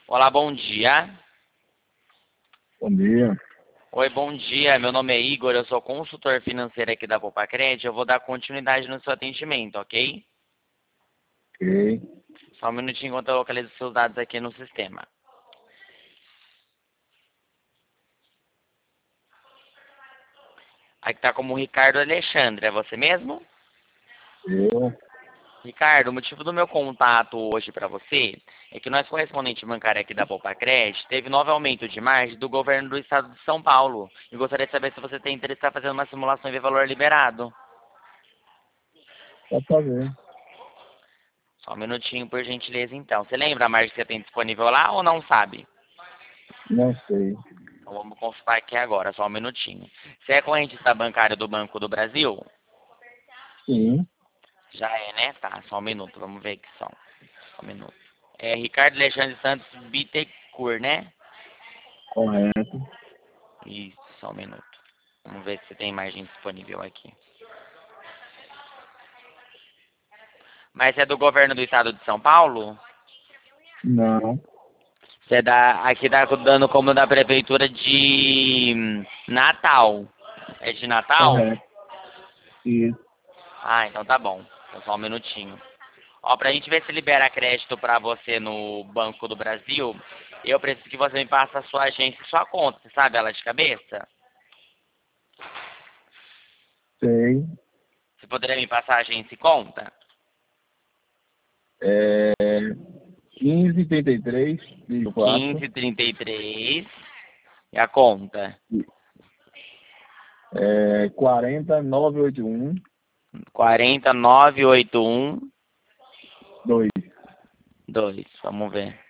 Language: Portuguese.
Olá, bom dia. Bom dia. Oi, bom dia. Meu nome é Igor, eu sou consultor financeiro aqui da Popacred. Eu vou dar continuidade no seu atendimento, ok? Ok. Só um minutinho enquanto eu localizo seus dados aqui no sistema. Aqui tá como Ricardo Alexandre, é você mesmo? Eu. Ricardo, o motivo do meu contato hoje para você é que nós, correspondente bancário aqui da Popacred, teve novo aumento de margem do governo do estado de São Paulo. E gostaria de saber se você tem interesse em estar fazendo uma simulação e ver valor liberado. Pode fazer. Só um minutinho, por gentileza, então. Você lembra a margem que você tem disponível lá ou não sabe? Não sei. Então vamos consultar aqui agora, só um minutinho. Você é correntista bancário do Banco do Brasil? Sim. Já é, né? Tá, só um minuto, vamos ver que são. Só um minuto. É Ricardo Alexandre Santos Bittencourt, né? Correto. Isso, só um minuto. Vamos ver se você tem margem disponível aqui. Mas você é do governo do estado de São Paulo? Não. Você é aqui tá dando como da prefeitura de Natal. É de Natal? Correto. Isso. Ah, então tá bom. Então só um minutinho. Ó, pra gente ver se libera crédito pra você no Banco do Brasil, eu preciso que você me passe a sua agência e sua conta. Você sabe ela de cabeça? Sei. Você poderia me passar a agência e conta? É 1533, 4. 1533. E a conta? 40981 40981 2. 2. Vamos ver.